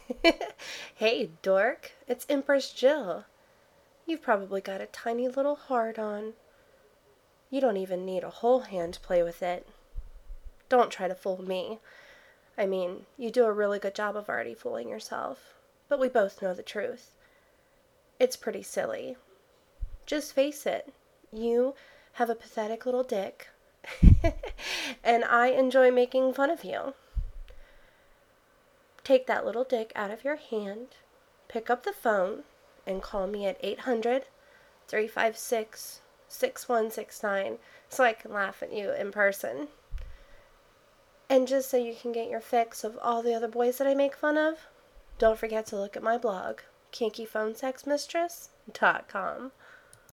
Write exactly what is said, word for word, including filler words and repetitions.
Hey, dork, it's Empress Jill. You've probably got a tiny little heart on. You don't even need a whole hand to play with it. Don't try to fool me. I mean, you do a really good job of already fooling yourself, but we both know the truth. It's pretty silly. Just face it. You have a pathetic little dick, and I enjoy making fun of you. Take that little dick out of your hand, pick up the phone, and call me at eight hundred, three five six, six one six nine so I can laugh at you in person. And just so you can get your fix of all the other boys that I make fun of, don't forget to look at my blog, kinky phone sex mistress dot com.